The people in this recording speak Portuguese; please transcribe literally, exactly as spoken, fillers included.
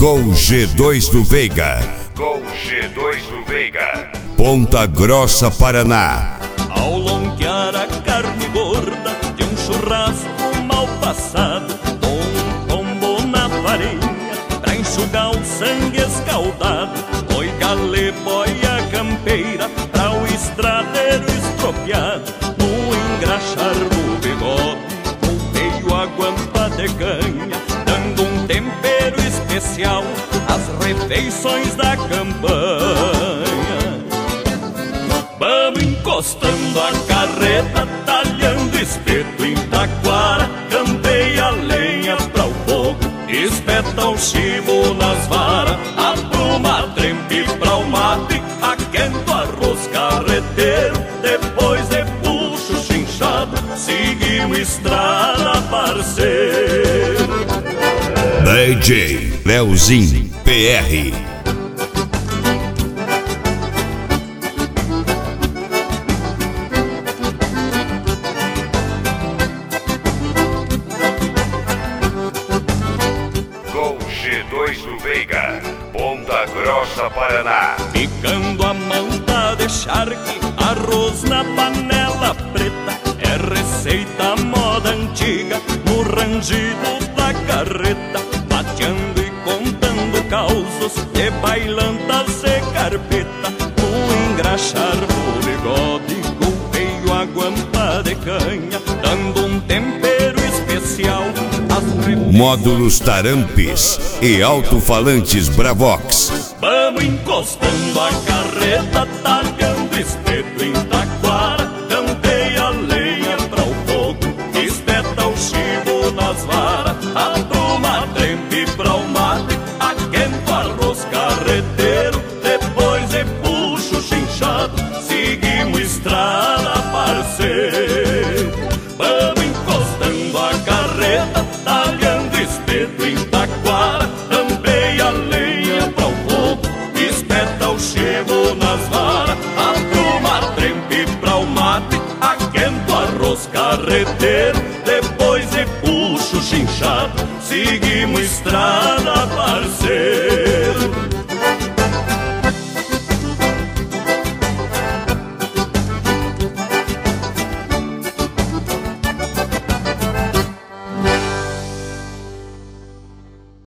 Gol G dois do Veiga. Gol G dois do Veiga. Ponta Grossa, Paraná. Ao lonquear a carne gorda de um churrasco mal passado, um tombo na farinha pra enxugar o sangue escaldado. Foi galê, boia campeira pra o estradeiro estropiado. No engraxar do bigode, volteio a guampa de canha, dando um tempero especial às refeições da campanha. Vamos encostando a carreta, talhando espeto em taquara, campeia a lenha pra o fogo, espeta o chivo nas varas, apruma a trempe pra o mate, aquento arroz carreteiro, depois de puxo chinchado, seguimos estrada, parceiro. D J Leozinho P R. G dois do Veiga, Ponta Grossa, Paraná. Picando a manta de charque, arroz na panela preta, é receita moda antiga, no rangido da carreta, bateando e contando causos de bailantas e carpeta. No engraxar do bigode, golpeio a guampa de canha, dando um tempero especial. Módulos Tarampes e alto-falantes Bravox. Vamos encostando a carreta, talhando espeto em taquara, campeia a lenha pra o fogo, espeta o chivo nas varas, apruma a trempe pra o mate, aquento arroz carreteiro, depois de puxo chinchado, seguimos estrada, parceiro. Vamos encostando a carreta, talhando espeto em taquara, campeia a lenha pra o fogo, espeta o chivo nas varas, apruma a trempe pra o mate, aquento arroz carreteiro, depois de puxo chinchado, seguimos estrada.